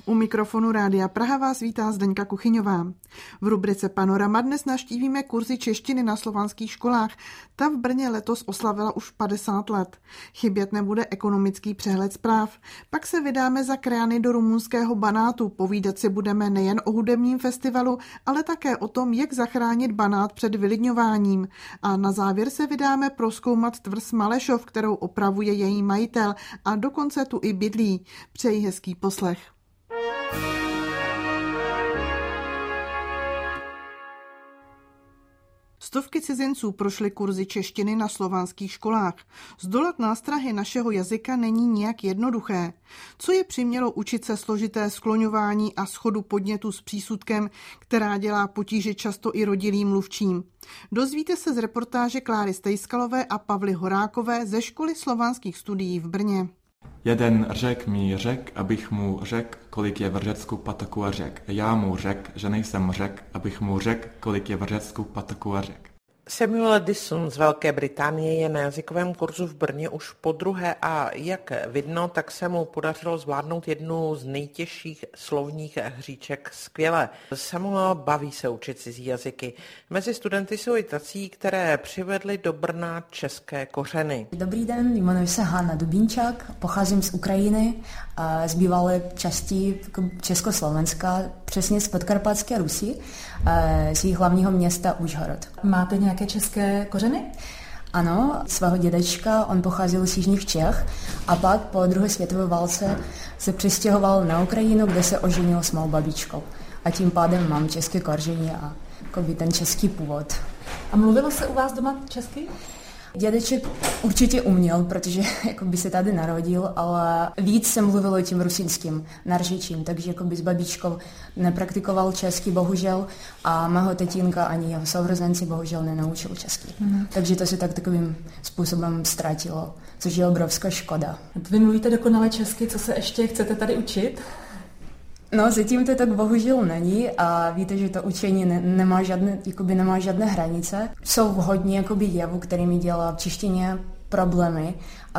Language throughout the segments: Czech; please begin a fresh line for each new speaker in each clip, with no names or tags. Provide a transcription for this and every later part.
U mikrofonu Rádia Praha vás vítá Zdeňka Kuchyňová. V rubrice Panorama dnes navštívíme kurzy češtiny na slovanských školách. Ta v Brně letos oslavila už 50 let. Chybět nebude ekonomický přehled zpráv. Pak se vydáme za krajany do rumunského Banátu. Povídat si budeme nejen o hudebním festivalu, ale také o tom, jak zachránit Banát před vylidňováním. A na závěr se vydáme prozkoumat tvrz Malešov, kterou opravuje její majitel, a dokonce tu i bydlí. Přeji hezký poslech. Stovky cizinců prošly kurzy češtiny na slovanských školách. Zdolat nástrahy našeho jazyka není nijak jednoduché. Co je přimělo učit se složité skloňování a schodu podnětu s přísudkem, která dělá potíže často i rodilým mluvčím? Dozvíte se z reportáže Kláry Stejskalové a Pavly Horákové ze školy slovanských studií v Brně.
Jeden Řek mi řekl, abych mu řekl, kolik je v Řecku pataků a řek. Já mu řekl, že nejsem Řek, abych mu řekl, kolik je v Řecku pataků a řek.
Samuel Dyson z Velké Británie je na jazykovém kurzu v Brně už podruhé a jak vidno, tak se mu podařilo zvládnout jednu z nejtěžších slovních hříček skvěle. Samuel baví se učit cizí jazyky. Mezi studenty jsou i tací, které přivedli do Brna české kořeny.
Dobrý den, jmenuji se Hanna Dubínčák, pocházím z Ukrajiny, z bývalé části Československa, přesně z Podkarpatské Rusi, z jejich hlavního města Užhorod.
Máte nějaké české kořeny?
Ano, svého dědečka, on pocházel z jižních Čech a pak po druhé světové válce se přistěhoval na Ukrajinu, kde se oženil s mou babičkou. A tím pádem mám české kořeny a ten český původ.
A mluvilo se u vás doma česky?
Dědeček určitě uměl, protože by se tady narodil, ale víc se mluvilo tím rusínským naržečím, takže s babičkou nepraktikoval česky, bohužel, a mého tatínka ani jeho sourozenci bohužel nenaučil česky. Takže to se takovým způsobem ztratilo, což je obrovská škoda.
Vy mluvíte dokonale česky, co se ještě chcete tady učit?
No, zatím to tak bohužel není a víte, že to učení nemá žádné hranice. Jsou hodně jevů, který mi dělá v češtině problémy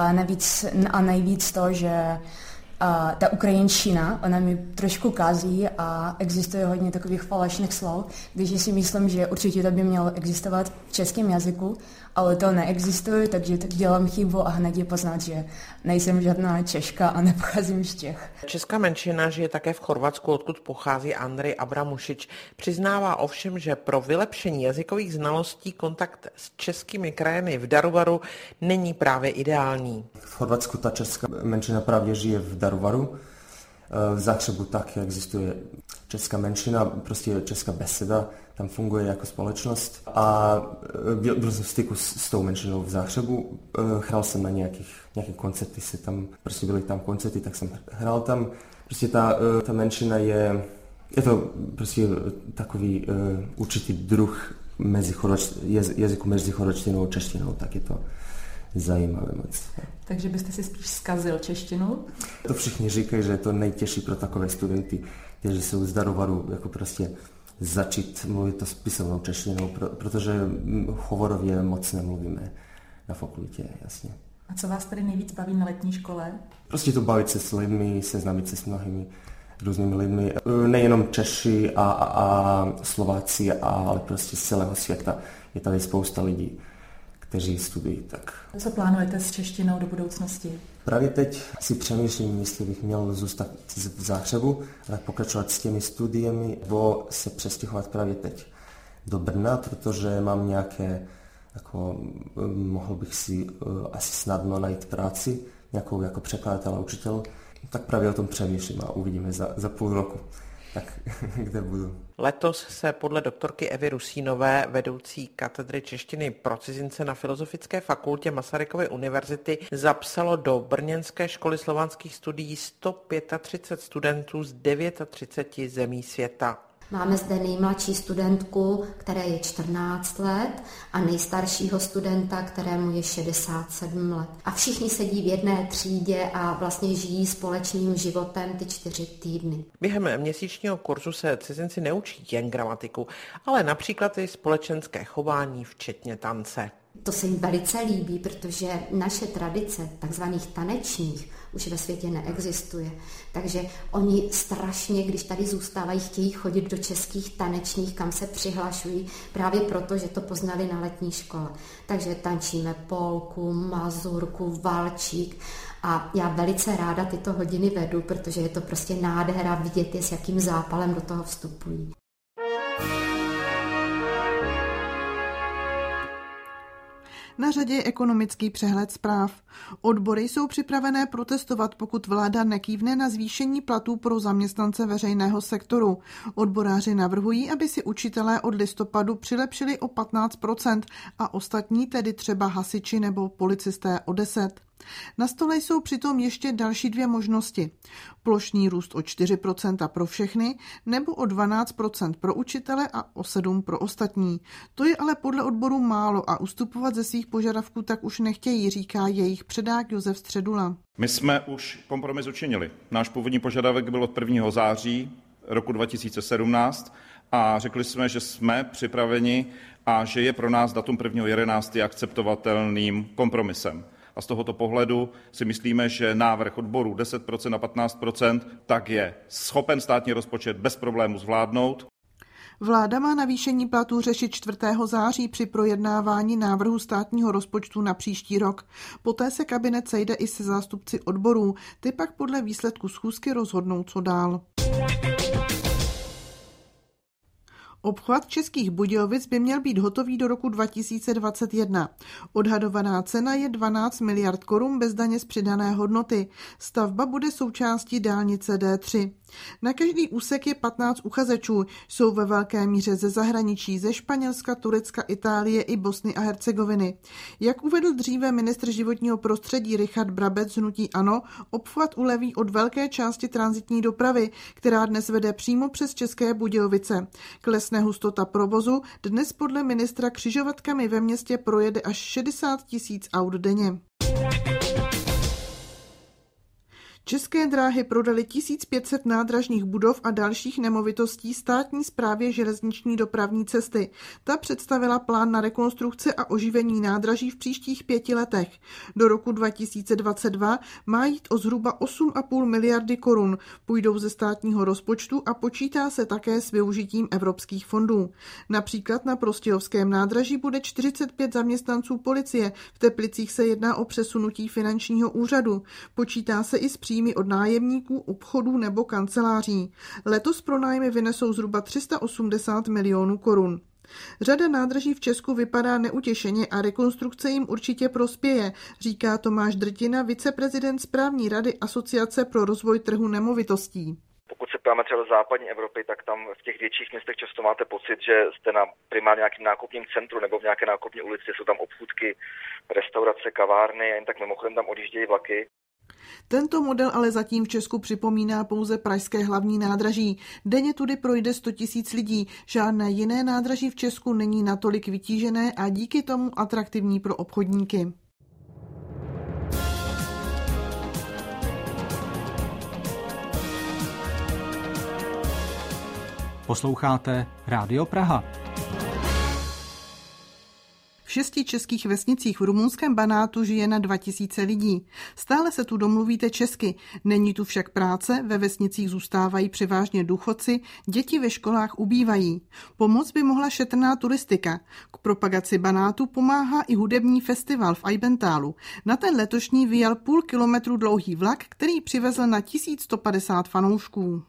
a nejvíc to, že ta ukrajinština, ona mi trošku kazí a existuje hodně takových falešných slov, když si myslím, že určitě to by mělo existovat v českém jazyku, ale to neexistuje, takže tak dělám chybu a hned je poznat, že nejsem žádná Češka a nepocházím z Čech.
Česká menšina žije také v Chorvatsku, odkud pochází Andrej Abramušič. Přiznává ovšem, že pro vylepšení jazykových znalostí kontakt s českými krajany v Daruvaru není právě ideální.
V Chorvatsku ta česká menšina právě žije v Daruvaru. V Záhřebu také existuje česká menšina, prostě česká beseda, tam funguje jako společnost a byl jsem v styku s tou menšinou v Záhřebu, hrál jsem na nějakých koncerty, prostě byly tam koncerty, tak jsem hrál tam. Prostě ta menšina je to prostě takový určitý druh jazyku mezi chorvačtinou a češtinou, tak je to zajímavé moc.
Takže byste si spíš zkazil češtinu?
To všichni říkají, že je to nejtěžší pro takové studenty, kteří jsou z Daruvaru, prostě začít mluvit to spisovnou češtinou, protože hovorově moc nemluvíme na fakultě, jasně.
A co vás tady nejvíc baví na letní škole?
Prostě to bavit se s lidmi, seznámit se s mnohými různými lidmi, nejenom Češi a Slováci, ale prostě z celého světa. Je tady spousta lidí, kteří studují. Tak.
Co plánujete s češtinou do budoucnosti?
Právě teď si přemýšlím, jestli bych měl zůstat v Záhřebu a pokračovat s těmi studiemi, nebo se přestěhovat právě teď do Brna, protože mám nějaké, mohl bych si asi snadno najít práci, nějakou jako překladatel a učitel, tak právě o tom přemýšlím a uvidíme za půl roku. Tak kde budu.
Letos se podle doktorky Evy Rusínové, vedoucí katedry češtiny pro cizince na Filozofické fakultě Masarykovy univerzity, zapsalo do brněnské školy slovanských studií 135 studentů z 39 zemí světa.
Máme zde nejmladší studentku, které je 14 let, a nejstaršího studenta, kterému je 67 let. A všichni sedí v jedné třídě a vlastně žijí společným životem ty 4 týdny.
Během měsíčního kurzu se cizinci neučí jen gramatiku, ale například i společenské chování, včetně tance.
To se jim velice líbí, protože naše tradice takzvaných tanečních už ve světě neexistuje. Takže oni strašně, když tady zůstávají, chtějí chodit do českých tanečních, kam se přihlašují, právě proto, že to poznali na letní škole. Takže tančíme polku, mazurku, valčík a já velice ráda tyto hodiny vedu, protože je to prostě nádhera vidět, s jakým zápalem do toho vstupují.
Na řadě je ekonomický přehled zpráv. Odbory jsou připravené protestovat, pokud vláda nekývne na zvýšení platů pro zaměstnance veřejného sektoru. Odboráři navrhují, aby si učitelé od listopadu přilepšili o 15% a ostatní, tedy třeba hasiči nebo policisté, o 10%. Na stole jsou přitom ještě další dvě možnosti. Plošný růst o 4% pro všechny nebo o 12% pro učitele a o 7% pro ostatní. To je ale podle odboru málo a ustupovat ze svých požadavků tak už nechtějí, říká jejich předák Josef Středula.
My jsme už kompromis učinili. Náš původní požadavek byl od 1. září roku 2017 a řekli jsme, že jsme připraveni a že je pro nás datum 1.11. akceptovatelným kompromisem. A z tohoto pohledu si myslíme, že návrh odboru 10% a 15% tak je schopen státní rozpočet bez problémů zvládnout.
Vláda má navýšení platů řešit 4. září při projednávání návrhu státního rozpočtu na příští rok. Poté se kabinet sejde i se zástupci odborů. Ty pak podle výsledku schůzky rozhodnou, co dál. Obchvat Českých Budějovic by měl být hotový do roku 2021. Odhadovaná cena je 12 miliard korun bez daně z přidané hodnoty. Stavba bude součástí dálnice D3. Na každý úsek je 15 uchazečů. Jsou ve velké míře ze zahraničí, ze Španělska, Turecka, Itálie i Bosny a Hercegoviny. Jak uvedl dříve ministr životního prostředí Richard Brabec z hnutí ANO, obchvat uleví od velké části tranzitní dopravy, která dnes vede přímo přes České Budějovice. Klesne hustota provozu, dnes podle ministra křižovatkami ve městě projede až 60 000 aut denně. České dráhy prodaly 1500 nádražních budov a dalších nemovitostí státní správě železniční dopravní cesty. Ta představila plán na rekonstrukci a oživení nádraží v příštích 5 letech. Do roku 2022 má jít o zhruba 8,5 miliardy korun. Půjdou ze státního rozpočtu a počítá se také s využitím evropských fondů. Například na Prostějovském nádraží bude 45 zaměstnanců policie, v Teplicích se jedná o přesunutí finančního úřadu. Počítá se i s příjmy od nájemníků, obchodů nebo kanceláří. Letos pronájmy vynesou zhruba 380 milionů korun. Řada nádraží v Česku vypadá neutěšeně a rekonstrukce jim určitě prospěje, říká Tomáš Drtina, viceprezident správní rady Asociace pro rozvoj trhu nemovitostí.
Pokud se ptáme třeba do západní Evropy, tak tam v těch větších městech často máte pocit, že jste na primárně nějakým nákupním centru nebo v nějaké nákupní ulici, jsou tam obchůdky, restaurace, kavárny a jen tak mimochodem tam odjíždějí vlaky.
Tento model ale zatím v Česku připomíná pouze pražské hlavní nádraží. Denně tudy projde 100 000 lidí. Žádné jiné nádraží v Česku není natolik vytížené a díky tomu atraktivní pro obchodníky.
Posloucháte Rádio Praha.
V 6 českých vesnicích v rumunském Banátu žije na 2000 lidí. Stále se tu domluvíte česky, není tu však práce, ve vesnicích zůstávají převážně důchodci, děti ve školách ubývají. Pomoc by mohla šetrná turistika. K propagaci Banátu pomáhá i hudební festival v Ajbentálu. Na ten letošní vyjel půl kilometru dlouhý vlak, který přivezl na 1150 fanoušků.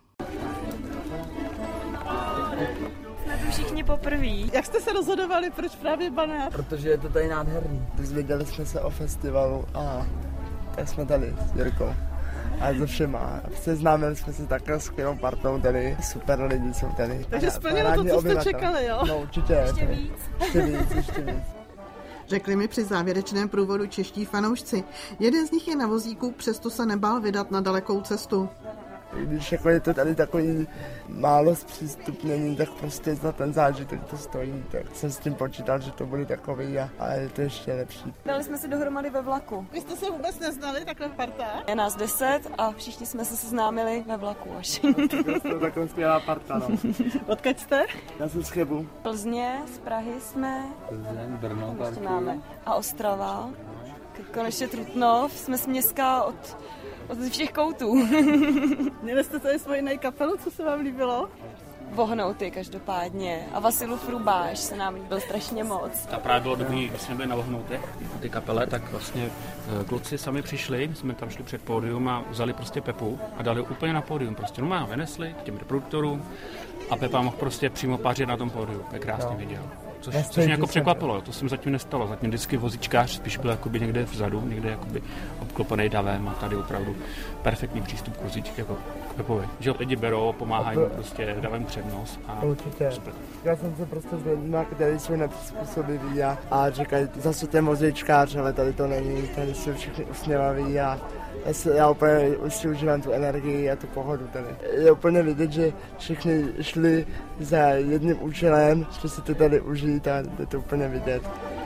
Všichni poprví. Jak jste se rozhodovali, proč právě Banát?
Protože je to tady nádherný. Dozvěděli jsme se o festivalu a tak jsme tady s Jirkou. A se všema. Seznámili jsme se takhle s skvělou partou tady. Super lidi jsou tady.
Takže splnilo to, co jste čekali, jo?
No určitě. Ještě víc. Ještě víc.
Řekli mi při závěrečném průvodu čeští fanoušci. Jeden z nich je na vozíku, přesto se nebál vydat na dalekou cestu.
Když jako je to tady takový málo zpřístupnění, tak prostě za ten zážitek to stojí. Tak jsem s tím počítal, že to bude takový, ale je to ještě lepší.
Dali jsme se dohromady ve vlaku.
Vy jste se vůbec neznali takhle v partě?
Je nás 10 a všichni jsme se seznámili ve vlaku až.
To je taková skvělá parta, no.
Odkud jste?
Já jsem z Chebu.
Plzně, z Prahy jsme.
Plzeň, Brno,
máme. A Ostrava. Konečně Trutnov. Jsme směská od všech koutů.
Měli jste tady svoji nejkapelu, co se vám líbilo?
Vohnouty každopádně. A Vasilu Frubáš se nám líbil strašně moc.
A právě bylo dobrý, když jsme byli na Vohnoutech, ty kapele, tak vlastně kluci sami přišli, jsme tam šli před pódium a vzali prostě Pepu a dali úplně na pódium. Prostě normálně vynesli k těm reproduktorům a Pepa mohl prostě přímo pářit na tom pódiu. To je krásně viděl. Což mě jako překvapilo, to se mi zatím nestalo. Zatím vždycky vozíčkář spíš byl jakoby někde vzadu, někde jakoby obklopený davem a tady opravdu perfektní přístup k vozíčky jako k Pepovi. Že lidi berou, pomáhají mu prostě, dávají přednost a super.
Já jsem se prostě s lidmi, kteří jsou nepřizpůsobiví a říkají, zase ten vozíčkář, ale tady to není, tady jsou všichni usměvaví a já úplně si užívám tu energii a tu pohodu tady. Je úplně vidět, že všichni šli za jedním účelem, že si to tady užít a je to úplně vidět.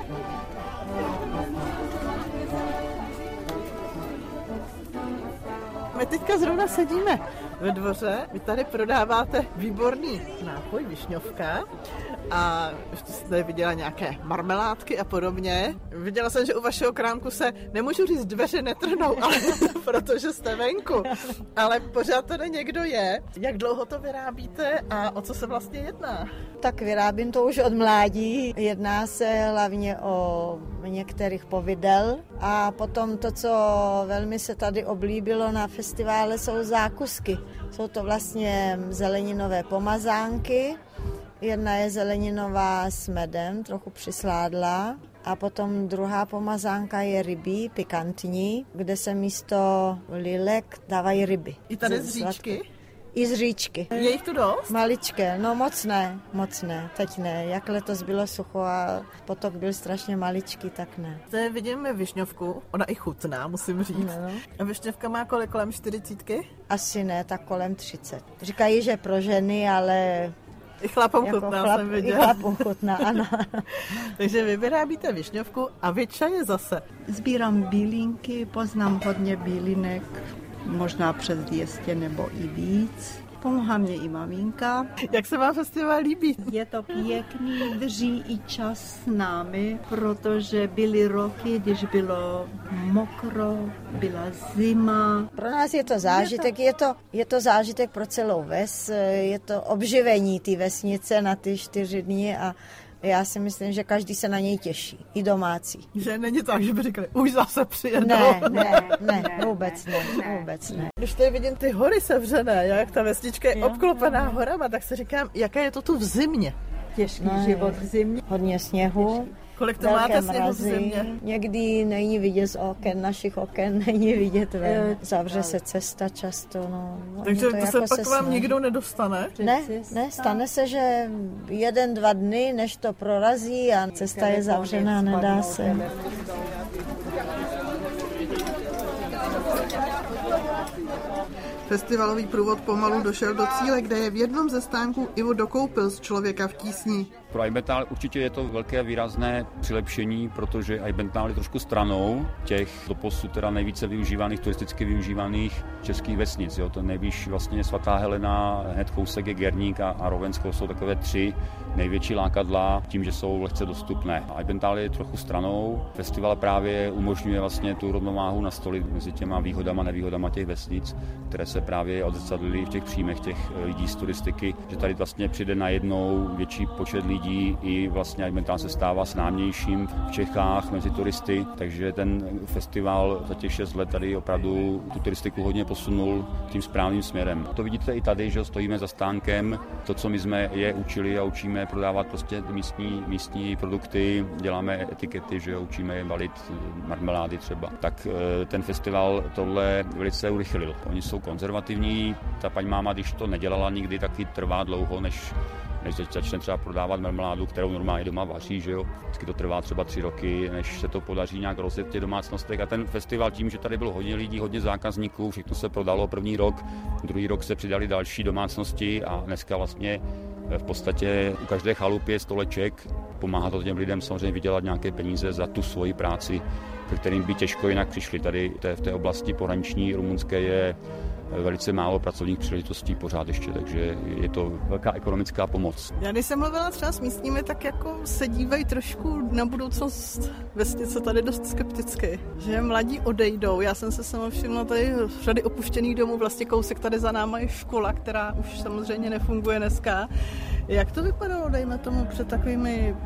My teďka zrovna sedíme ve dvoře, vy tady prodáváte výborný nápoj, višňovka a ještě jste viděla nějaké marmeládky a podobně. Viděla jsem, že u vašeho krámku se, nemůžu říct, dveře netrhnou, ale protože jste venku, ale pořád tady někdo je. Jak dlouho to vyrábíte a o co se vlastně jedná?
Tak vyrábím to už od mládí. Jedná se hlavně o některých povidel a potom to, co velmi se tady oblíbilo na festivále, jsou zákusky. Jsou to vlastně zeleninové pomazánky. Jedna je zeleninová s medem, trochu přisládla. A potom druhá pomazánka je rybí, pikantní, kde se místo lilek dávají ryby.
I tady z říčky?
I z říčky.
Je jich tu dost?
Maličké, no moc ne, teď ne. Jak letos bylo sucho a potok byl strašně maličký, tak ne.
Zde vidíme višňovku, ona i chutná, musím říct. No. A višňovka má kolik, kolem 40?
Asi ne, tak kolem 30. Říkají, že pro ženy, ale...
I chlapům jako chutná, jsem viděla.
I chlapům chutná, ano.
Takže vy vyrábíte višňovku a vy čaje zase.
Sbírám bílinky, poznám hodně bílinek, možná přes 200 nebo i víc. Pomáhá mě i maminka.
Jak se vám festival líbí?
Je to pěkný, drží i čas s námi, protože byly roky, když bylo mokro, byla zima.
Pro nás je to zážitek, je to zážitek pro celou ves, je to obživení té vesnice na ty 4 dny a já si myslím, že každý se na něj těší, i domácí.
Že není tak, že by říkali, už zase přijedou.
Ne, vůbec ne.
Když tady vidím ty hory sevřené, jak ta vesnička je obklopená horama, tak si říkám, jaké je to tu v zimě.
Těžký život v zimě.
Hodně sněhu.
Kolik to máte sněhu v zimě?
Někdy není vidět z oken, našich oken není vidět ven. Zavře se cesta často. No.
Takže to se pak vám nikdo nedostane?
Ne, stane se, že 1-2 dny, než to prorazí a cesta je zavřená, nedá se.
Festivalový průvod pomalu došel do cíle, kde je v jednom ze stánků Ivo dokoupil z Člověka v tísni.
Pro Eibenthal určitě je to velké výrazné přilepšení, protože Eibenthal je trošku stranou těch doposud teda nejvíce využívaných, turisticky využívaných českých vesnic. Jo. To nejvíc vlastně Svatá Helena, hned kousek je Gerník a Rovensko, jsou takové 3 největší lákadla tím, že jsou lehce dostupné. Eibenthal je trochu stranou. Festival právě umožňuje vlastně tu rovnováhu nastolit mezi těma výhodama a nevýhodama těch vesnic, které se právě odzrcadlily v těch příjmech těch lidí z turistiky, že tady vlastně přijde najednou větší počet lidí i vlastně Eibenthal se stává známějším v Čechách mezi turisty, takže ten festival za těch 6 let tady opravdu tu turistiku hodně posunul tím správným směrem. To vidíte i tady, že stojíme za stánkem, to, co my jsme je učili a učíme prodávat prostě místní produkty, děláme etikety, že učíme je balit marmelády třeba. Tak ten festival tohle velice urychlil. Oni jsou konzervativní, ta paní máma, když to nedělala nikdy, taky trvá dlouho, než než začne třeba prodávat marmeládu, kterou normálně doma vaří, že jo. Vždycky to trvá třeba 3 roky, než se to podaří nějak rozjet v těch domácnostech. A ten festival tím, že tady bylo hodně lidí, hodně zákazníků, všechno se prodalo první rok, druhý rok se přidali další domácnosti a dneska vlastně v podstatě u každé chalupy je stoleček. Pomáhá to těm lidem samozřejmě vydělat nějaké peníze za tu svoji práci, ke kterým by těžko jinak přišli. Tady v té oblasti pohraniční rumunské je velice málo pracovních příležitostí pořád ještě, takže je to velká ekonomická pomoc.
Já když jsem mluvila třeba s místními, tak jako se dívají trošku na budoucnost vesnice tady dost skepticky, že mladí odejdou. Já jsem se sama všimla tady řady opuštěných domů, vlastně kousek tady za náma je škola, která už samozřejmě nefunguje dneska. Jak to vypadalo, dejme tomu, před takovými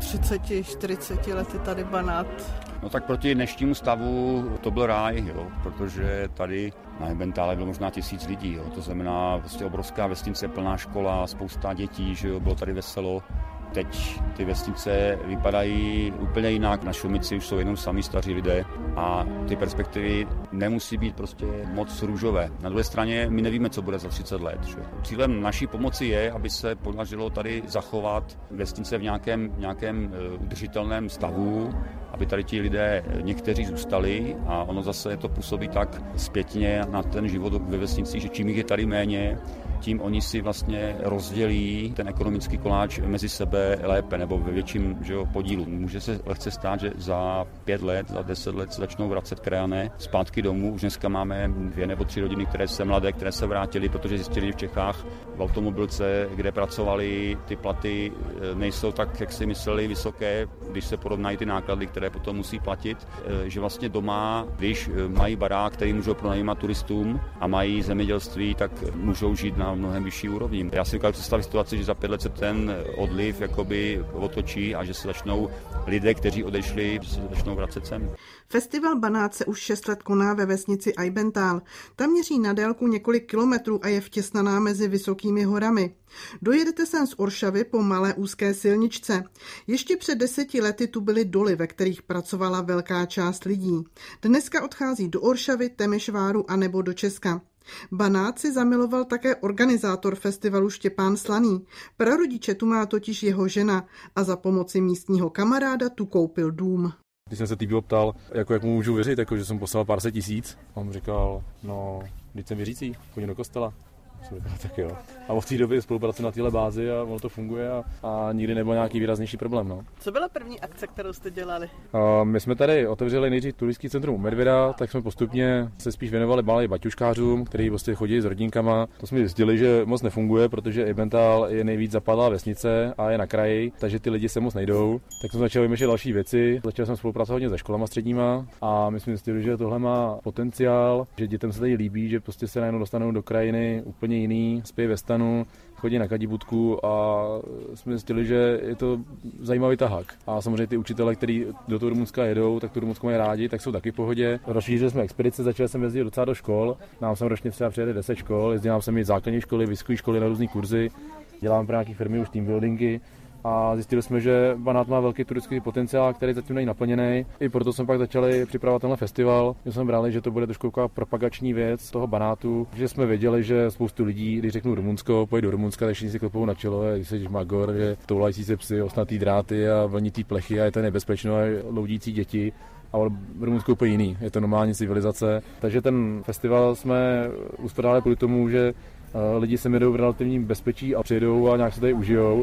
30-40 lety tady Banát?
No tak proti dnešnímu stavu to byl ráj, jo, protože tady na Emmentále bylo možná 1000 lidí, jo, to znamená prostě obrovská vesnice, plná škola, spousta dětí, že jo, bylo tady veselo. Teď ty vesnice vypadají úplně jinak, na Šumici už jsou jenom sami staří lidé a ty perspektivy nemusí být prostě moc růžové. Na druhé straně my nevíme, co bude za 30 let. Že? Cílem naší pomoci je, aby se podařilo tady zachovat vesnice v nějakém udržitelném stavu, aby tady ti lidé někteří zůstali a ono zase to působí tak zpětně na ten život ve vesnici, že čím jich je tady méně, tím oni si vlastně rozdělí ten ekonomický koláč mezi sebe lépe nebo ve větším, že jo, podílu. Může se lehce stát, že za 5 let, za 10 let se začnou vracet krajané zpátky domů. Už dneska máme 2 nebo 3 rodiny, které se mladé, které se vrátily, protože zjistili, že v Čechách v automobilce, kde pracovali, ty platy nejsou tak, jak si mysleli, vysoké, když se porovnají ty náklady, které potom musí platit, že vlastně doma, když mají barák, který můžou pronajímat turistům a mají zemědělství, tak můžou žít na mnohem vyšší úrovni. Já si dokážu představit situaci, že za 5 let se ten odliv jakoby otočí a že se začnou lidé, kteří odešli, že se začnou vracet sem.
Festival Banát se už 6 let koná ve vesnici Aibentál. Ta měří na délku několik kilometrů a je vtěsnaná mezi vysokými horami. Dojedete sem z Oršavy po malé úzké silničce. Ještě před 10 lety tu byly doly, ve kterých pracovala velká část lidí. Dneska odchází do Oršavy, Temešváru a nebo do Česka. Banát si zamiloval také organizátor festivalu Štěpán Slaný. Prarodiče tu má totiž jeho žena a za pomoci místního kamaráda tu koupil dům.
Když jsem se týpil ptal, jak mu můžu věřit, že jsem poslal pár set tisíc, a on říkal, no, když jsem věřící, chodím do kostela. Tak jo. A od té doby spolupracujeme na téhle bázi a ono to funguje a nikdy nebyl nějaký výraznější problém. No.
Co byla první akce, kterou jste dělali?
My jsme tady otevřeli nejdřív turistický centrum u Medvěda, tak jsme postupně se spíš věnovali malým baťuškářům, kteří prostě chodí s rodinkama. To jsme zjistili, že moc nefunguje, protože Emmental je nejvíc zapadlá vesnice a je na kraji, takže ty lidi se moc nejdou. Tak jsme začali vymýšlet další věci. Začali jsme spolupracovat hodně se školama středníma a my jsme zjistili, že tohle má potenciál, že dětem se tady líbí, že prostě se najednou dostanou do krajiny úplně jiný, spí ve stanu, chodí na kadibutku a jsme zjistili, že je to zajímavý tahák. A samozřejmě ty učitelé, kteří do toho Rumunska jedou, tak tu Rumunsku mají rádi, tak jsou taky v pohodě. Rozšířili jsme expedice, začali jsem jezdit docela do škol. Nám jsem ročně třeba přijede 10 škol, jezdím jsem i základní školy, vysoké školy na různé kurzy. Dělám pro nějaké firmy už team buildingy. A zjistili jsme, že Banát má velký turistický potenciál, který zatím není naplněný. I proto jsme pak začali připravovat tenhle festival. My jsme brali, že to bude trošku propagační věc toho Banátu, že jsme věděli, že spoustu lidí, když řeknu Rumunsko, pojedou do Rumunska, tak všichni si klopou na čelo, když se Magor, že toulající se psy, osnatý dráty a vlnitý plechy a je to nebezpečno a loudící děti. Ale Rumunsko je úplně jiný, je to normální civilizace. Takže ten festival jsme uspořádali kvůli tomu, že lidi se jedou v relativním bezpečí a přijedou a nějak se tady užijou.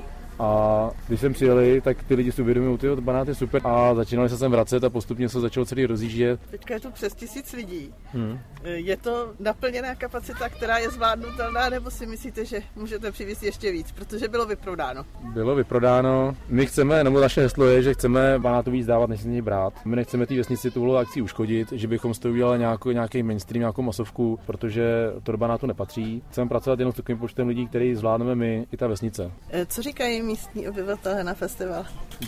A když jsem přijeli, tak ty lidi si uvědomují, ty Banát je super a začínali se sem vracet a postupně se začalo celý rozjíždět.
Teďka je tu přes 1000 lidí. Je to naplněná kapacita, která je zvládnutelná, nebo si myslíte, že můžete přivést ještě víc, protože bylo vyprodáno?
Bylo vyprodáno. My chceme, nebo naše heslo je, že chceme Banátu víc dávat, než se z něj brát. My nechceme té vesnici tuhle akci uškodit, že bychom z toho udělali nějaký mainstream, nějakou masovku, protože to do Banátu nepatří. Chceme pracovat jenom s takovým počtem lidí, který zvládneme my i ta vesnice.
Co říkají místní obyvatelé na festival?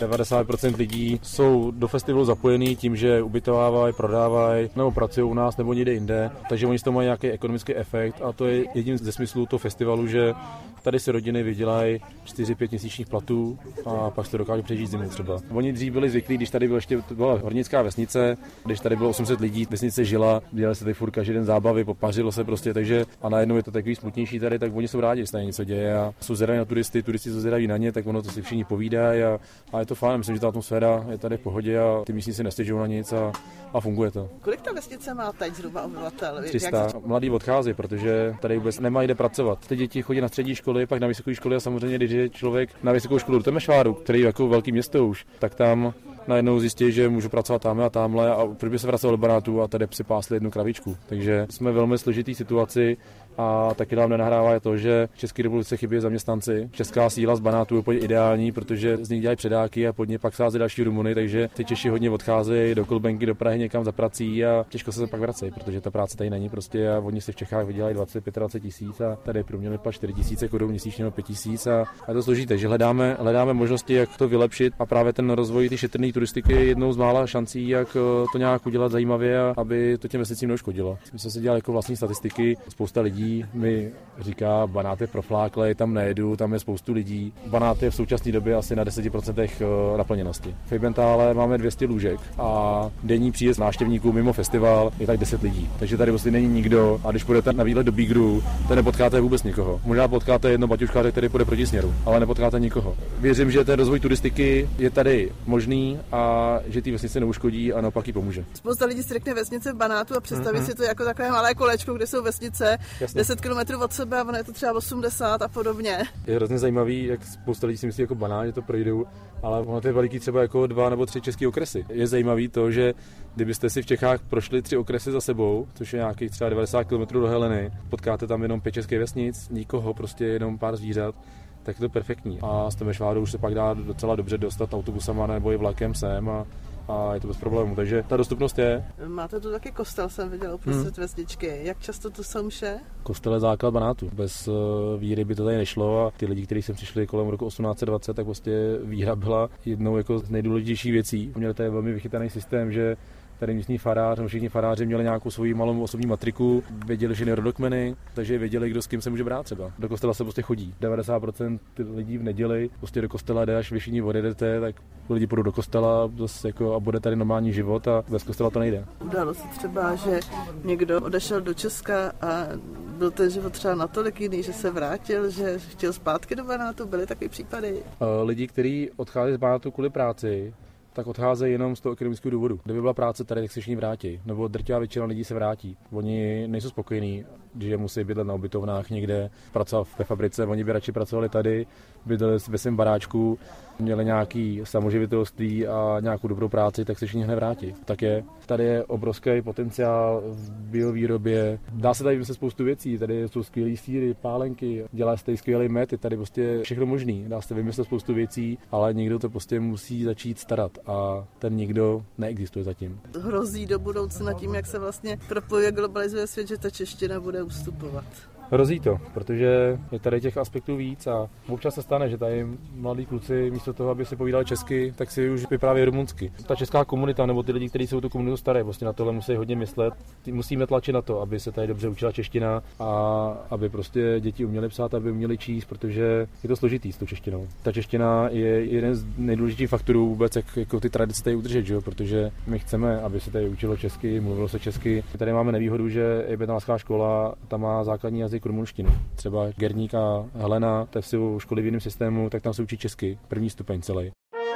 90% lidí jsou do festivalu zapojení tím, že ubytovávají, prodávají, nebo pracují u nás, nebo někde jinde. Takže oni z toho mají nějaký ekonomický efekt a to je jedním ze smyslů toho festivalu, že tady si rodiny vydělají 4-5 měsíčních platů a pak se dokážou přežít zimu třeba. Oni dřív byli zvyklí, když tady byla hornická vesnice, když tady bylo 800 lidí, vesnice žila, dělali se tady furt každý den zábavy, popařilo se prostě, takže a najednou je to takový smutnější tady, tak oni jsou rádi, že se tady něco děje a jsou zvědaví na turisti jsou zvědaví na ně, tak ono to si všichni povídají a je to fajn, myslím, že ta atmosféra je tady v pohodě a ty místní si nestěžují na nic a funguje to.
Kolik ta vesnice má teď zhruba obyvatel?
300. Mladí odchází, protože tady vůbec nemají kde pracovat. Ty děti chodí na střední školy, pak na vysoké školy a samozřejmě, když je člověk na vysokou školu do Temešváru, který je jako velký město už, tak tam najednou zjistí, že můžu pracovat tamhle a tamhle a proč by se vracel do Banátu a tady si pásli jednu kravičku. Takže jsme v velmi složitý situaci a taky nám nenahrává to, že v České republice chybí zaměstnanci. Česká síla z Banátu je úplně ideální, protože z nich dělají předáky a pod ně pak sází další Rumuny, takže ty Češi hodně odcházejí do Kolbenky, do Prahy někam za prací a těžko se pak vracejí, protože ta práce tady není prostě a oni si v Čechách vydělají 20-25 tisíc a tady průměrně pak 4 000 korun měsíčně nebo 5 000 a to složité, že hledáme možnosti, jak to vylepšit a právě ten rozvoj ty šetrné turistiky je jednou z mála šancí, jak to nějak udělat zajímavě a aby to těm vesnicím neuškodilo. My jsme se dělali jako vlastní statistiky, spousta lidí mi říká, Banát je profláklej, tam nejedu, tam je spoustu lidí. Banát je v současné době asi na 10% naplněnosti. V Ejbentále máme 200 lůžek a denní příjezd návštěvníků mimo festival je tak 10 lidí. Takže tady vlastně není nikdo a když půjdete na výlet do Bígru, to nepotkáte vůbec nikoho. Možná potkáte jedno baťuškáře, který půjde proti směru, ale nepotkáte nikoho. Věřím, že ten rozvoj turistiky je tady možný a že ty vesnice neuškodí a naopak jí pomůže.
Spousta lidí si řekne vesnice v Banátu a představí si to jako takové malé kolečko, kde jsou vesnice. Jasně. 10 kilometrů od sebe a ono je to třeba 80 a podobně.
Je hrozně zajímavý, jak spousta lidí si myslí jako Banát, že to projdou, ale ono to je veliký třeba jako 2 nebo 3 české okresy. Je zajímavý to, že kdybyste si v Čechách prošli 3 okresy za sebou, což je nějakých třeba 90 km do Heleny, potkáte tam jenom 5 českých vesnic, nikoho, prostě jenom pár zvířat, tak je to perfektní. A z Temešváru už se pak dá docela dobře dostat autobusama nebo i vlakem sem a je to bez problémů, takže ta dostupnost je. Máte
tu taky kostel, jsem viděl uprostřed vesničky. Jak často tu jsou mše?
Kostel je základ Banátu. Bez víry by to tady nešlo a ty lidi, kteří sem přišli kolem roku 1820, tak prostě víra byla jednou jako z nejdůležitějších věcí. Měli tady velmi vychytaný systém, že tady místní farář, všichni faráři měli nějakou svoji malou osobní matriku, věděli všechny rodokmeny, takže věděli, kdo s kým se může brát třeba. Do kostela se prostě chodí. 90% lidí v neděli prostě do kostela jde, až vy všichni odjedete, tak lidi půjdou do kostela jako, a bude tady normální život a bez kostela to nejde.
Udalo se třeba, že někdo odešel do Česka a byl ten život třeba natolik jiný, že se vrátil, že chtěl zpátky do Banátu, byly taky případy?
Lidi, kteří odchází z Banátu kvůli práci, tak odcházejí jenom z toho ekonomického důvodu. Kdyby byla práce tady, tak se všichni vrátí. Nebo drtivá většina lidí se vrátí. Oni nejsou spokojení, že musí bydlet na ubytovnách někde, pracovat ve fabrice. Oni by radši pracovali tady, bydleli ve svém baráčku, měli nějaký samoživitelství a nějakou dobrou práci, tak se všichni hned vrátí. Tak je. Tady je obrovský potenciál v biovýrobě. Dá se tady vymyslet spoustu věcí. Tady jsou skvělý sýry, pálenky, dělá se tady skvělý med, je tady prostě všechno možný. Dá se vymyslet spoustu věcí, ale někdo to prostě musí začít starat a ten nikdo neexistuje zatím.
Hrozí do budoucna tím, jak se vlastně propojuje, globalizuje svět, že ta čeština bude ustupovat.
Hrozí to, protože je tady těch aspektů víc a občas se stane, že tady mladí kluci místo toho, aby si povídali česky, tak si už vyprávějí rumunsky. Ta česká komunita nebo ty lidi, kteří jsou tu komunitu staré, vlastně na tohle musí hodně myslet. Musíme tlačit na to, aby se tady dobře učila čeština a aby prostě děti uměly psát, aby uměly číst, protože je to složitý s tou češtinou. Ta čeština je jeden z nejdůležitějších faktorů vůbec, jak jako ty tradice tady udržet, že jo? Protože my chceme, aby se tady učilo česky, mluvilo se česky. My tady máme nevýhodu, že Ejbentálská škola tam má základní jazyk rumunštinu. Třeba Gerník a Helena, tak jsou školy v jiném systému, tak tam se učí česky, první stupeň celý.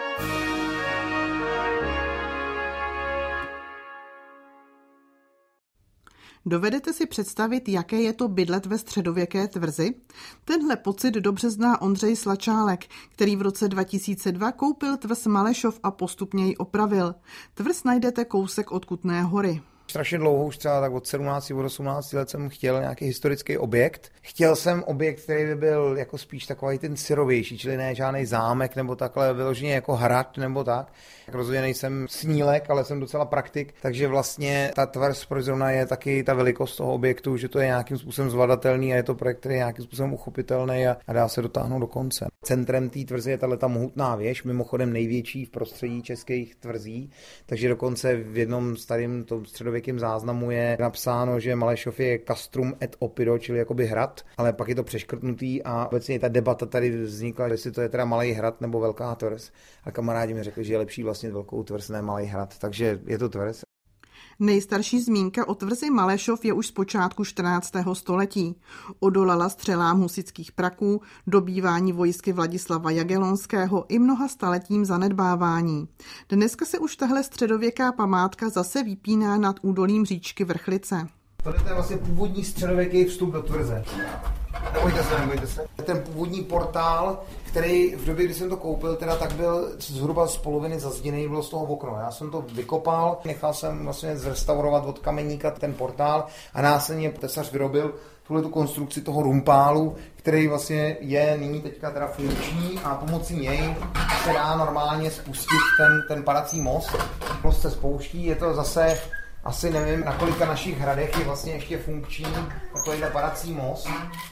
Dovedete si představit, jaké je to bydlet ve středověké tvrzi? Tenhle pocit dobře zná Ondřej Slačálek, který v roce 2002 koupil tvrz Malešov a postupně ji opravil. Tvrz najdete kousek od Kutné Hory.
Strašně dlouho, už třeba tak od 17, od 18 let jsem chtěl nějaký historický objekt. Chtěl jsem objekt, který by byl jako spíš takový ten syrovější, čili ne žádný zámek nebo takhle, vyloženě jako hrad nebo tak. Rozhodně nejsem snílek, ale jsem docela praktik, takže vlastně ta tvrz proč zrovna je taky ta velikost toho objektu, že to je nějakým způsobem zvladatelný a je to projekt, který je nějakým způsobem uchopitelný a dá se dotáhnout do konce. Centrem té tvrze je tato mohutná věž, mimochodem největší v prostředí českých tvrzí, takže dokonce v jednom starém středověkém záznamu je napsáno, že Malešov je castrum et opido, čili jakoby hrad, ale pak je to přeškrtnutý a obecně ta debata tady vznikla, jestli to je teda malý hrad nebo velká tvrz. A kamarádi mi řekli, že je lepší vlastně velkou tvrz, ne malý hrad, takže je to tvrz.
Nejstarší zmínka o tvrzi Malešov je už z počátku 14. století. Odolala střelám husitských praků, dobývání vojsky Vladislava Jagellonského i mnoha staletím zanedbávání. Dneska se už tahle středověká památka zase vypíná nad údolím říčky Vrchlice.
Tohle je vlastně původní středověký vstup do tvrze. Nebojte se. Ten původní portál, který v době, kdy jsem to koupil, teda tak byl zhruba z poloviny zazděný, bylo z toho okno. Já jsem to vykopal, nechal jsem vlastně zrestaurovat od kameníka ten portál a následně tesař vyrobil tu konstrukci toho rumpálu, který vlastně je nyní teďka teda funkční a pomocí něj se dá normálně spustit ten padací most. Most se spouští, je to zase asi nevím, na kolika našich hradech je vlastně ještě funkční takovýhle padací most.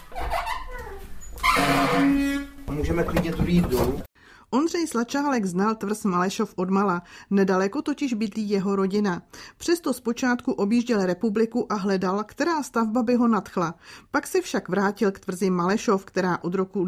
Můžeme klidně tu jít dolů.
Ondřej Slačálek znal tvrz Malešov odmala, nedaleko totiž bydlí jeho rodina. Přesto zpočátku objížděl republiku a hledal, která stavba by ho nadchla. Pak se však vrátil k tvrzi Malešov, která od roku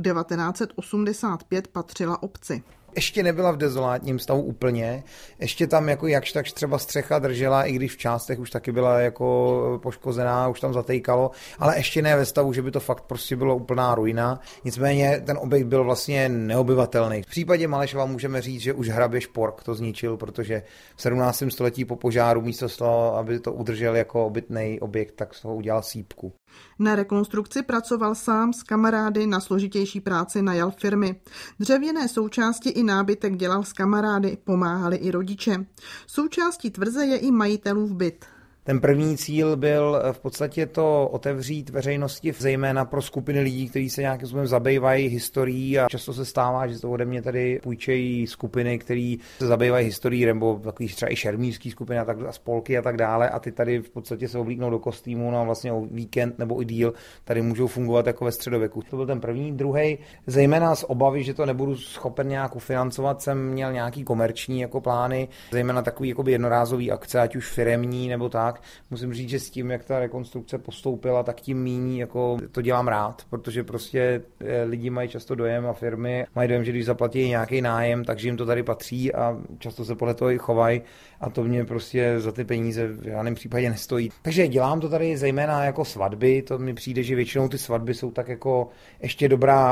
1985 patřila obci.
Ještě nebyla v dezolátním stavu úplně, ještě tam jako jakž takž třeba střecha držela, i když v částech už taky byla jako poškozená, už tam zatejkalo, ale ještě ne ve stavu, že by to fakt prostě bylo úplná ruina. Nicméně ten objekt byl vlastně neobyvatelný. V případě Malešova můžeme říct, že už hrabě Špork to zničil, protože v 17. století po požáru místo toho, aby to udržel jako obytný objekt, tak z toho udělal sýpku.
Na rekonstrukci pracoval sám s kamarády, na složitější práci najal firmy. Dřevěné součásti i nábytek dělal s kamarády, pomáhali i rodiče. Součástí tvrze je i majitelův byt.
Ten první cíl byl v podstatě to otevřít veřejnosti, zejména pro skupiny lidí, kteří se nějakým způsobem zabývají historií a často se stává, že to ode mě tady půjčejí skupiny, které se zabývají historií nebo takový třeba i šermířský skupiny a spolky a tak dále a ty tady v podstatě se oblíknou do kostýmu na vlastně o víkend nebo i díl tady můžou fungovat jako ve středověku. To byl ten první. Druhý, zejména z obavy, že to nebudu schopen nějak ufinancovat, jsem měl nějaký komerční jako plány, zejména takový jakoby jednorázový akce, ať už firemní nebo tak. Musím říct, že s tím, jak ta rekonstrukce postoupila, tak tím míň jako to dělám rád, protože prostě lidi mají často dojem a firmy mají dojem, že když zaplatí nějaký nájem, takže jim to tady patří a často se podle toho i chovají a to mě prostě za ty peníze v žádném případě nestojí. Takže dělám to tady zejména jako svatby, to mi přijde, že většinou ty svatby jsou tak jako ještě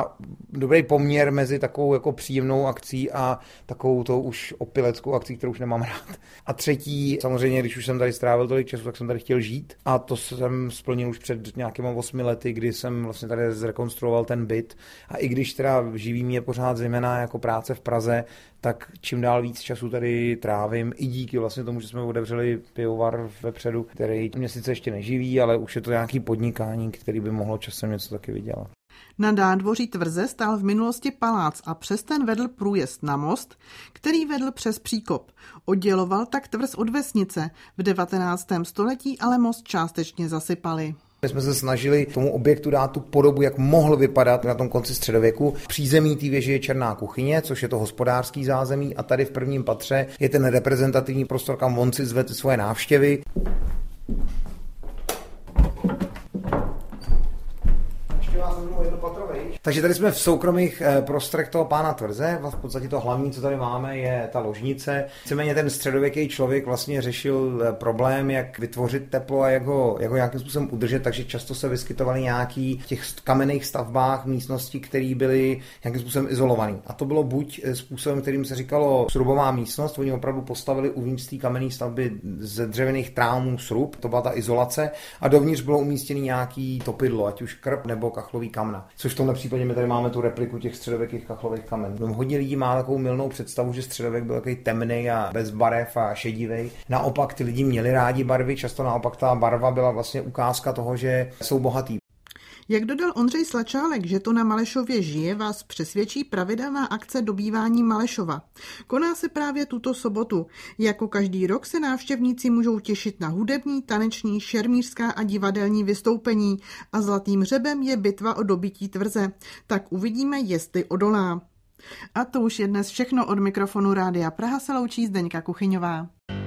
dobrý poměr mezi takovou jako příjemnou akcí a takovou to už opileckou akcí, kterou už nemám rád. A třetí, samozřejmě, když už jsem tady strávil tolik času, tak jsem tady chtěl žít a to jsem splnil už před nějakými 8 lety, kdy jsem vlastně tady zrekonstruoval ten byt a i když teda živí mě pořád zejména jako práce v Praze, tak čím dál víc času tady trávím i díky vlastně tomu, že jsme otevřeli pivovar vepředu, který mě sice ještě neživí, ale už je to nějaký podnikání, který by mohlo časem něco taky vydělat.
Na nádvoří tvrze stál v minulosti palác a přes ten vedl průjezd na most, který vedl přes příkop. Odděloval tak tvrz od vesnice. V 19. století ale most částečně zasypali.
My jsme se snažili tomu objektu dát tu podobu, jak mohl vypadat na tom konci středověku. Přízemí té věže je černá kuchyně, což je to hospodářský zázemí a tady v prvním patře je ten reprezentativní prostor, kam on si zve svoje návštěvy. Takže tady jsme v soukromých prostorech toho pána tvrze. V podstatě to hlavní, co tady máme, je ta ložnice. Víceméně ten středověký člověk vlastně řešil problém, jak vytvořit teplo a jak ho nějakým způsobem udržet, takže často se vyskytovaly nějaký v těch kamenných stavbách místnosti, které byly nějakým způsobem izolované. A to bylo buď způsobem, kterým se říkalo srubová místnost, oni opravdu postavili uvnitř té kamenné stavby ze dřevěných trámů srub, to byla ta izolace, a dovnitř bylo umístěný nějaký topidlo, ať už krb nebo kachlový kamna. Což v tomhle případě my tady máme tu repliku těch středověkých kachlových kamen. Hodně lidí má takovou mylnou představu, že středověk byl takový temný a bez barev a šedivý. Naopak ty lidi měli rádi barvy, často naopak ta barva byla vlastně ukázka toho, že jsou bohatý.
Jak dodal Ondřej Slačálek, že to na Malešově žije, vás přesvědčí pravidelná akce dobývání Malešova. Koná se právě tuto sobotu. Jako každý rok se návštěvníci můžou těšit na hudební, taneční, šermířská a divadelní vystoupení a zlatým hřebem je bitva o dobytí tvrze. Tak uvidíme, jestli odolá. A to už je dnes všechno. Od mikrofonu Rádia Praha se loučí Zdeňka Kuchyňová.